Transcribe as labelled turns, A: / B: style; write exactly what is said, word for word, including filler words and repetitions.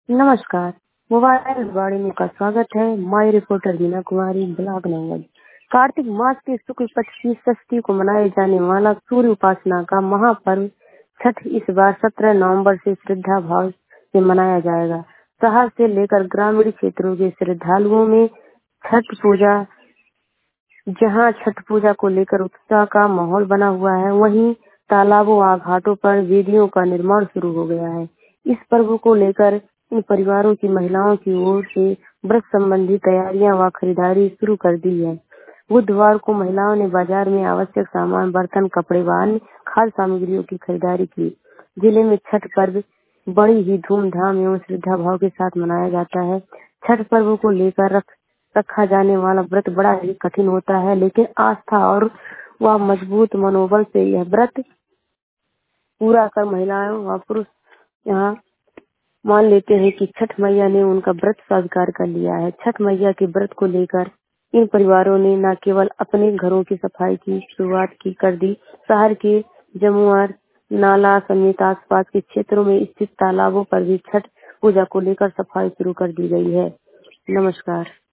A: नमस्कार। मोबाइल वाणी में का स्वागत है। मैं रिपोर्टर दीना कुमारी, ब्लॉग नंगल। कार्तिक मास के शुक्ल पक्ष की षष्ठी को मनाए जाने वाला सूर्य उपासना का महापर्व छठ इस बार सत्रह नवंबर से श्रद्धा भाव से मनाया जाएगा। शहर से लेकर ग्रामीण क्षेत्रों के श्रद्धालुओं में छठ पूजा जहां छठ पूजा को लेकर उत्साह का माहौल बना हुआ है, वहीं तालाबों व घाटों पर वेदियों का निर्माण शुरू हो गया है। इस पर्व को लेकर इन परिवारों की महिलाओं की ओर से व्रत संबंधी तैयारियां व खरीदारी शुरू कर दी है। बुधवार को महिलाओं ने बाजार में आवश्यक सामान, बर्तन, कपड़े व अन्य खाद्य सामग्रियों की खरीदारी की। जिले में छठ पर्व बड़ी ही धूमधाम एवं श्रद्धा भाव के साथ मनाया जाता है। छठ पर्व को लेकर रख रखा जाने वाला व्रत बड़ा ही कठिन होता है, लेकिन आस्था और वह मजबूत मनोबल से यह व्रत पूरा कर महिलाएं व पुरुष यहाँ मान लेते हैं कि छठ मैया ने उनका व्रत स्वीकार कर लिया है। छठ मैया के व्रत को लेकर इन परिवारों ने न केवल अपने घरों की सफाई की शुरुआत की कर दी, शहर के जमुआर नाला समेत आसपास के क्षेत्रों में स्थित तालाबों पर भी छठ पूजा को लेकर सफाई शुरू कर दी गई है। नमस्कार।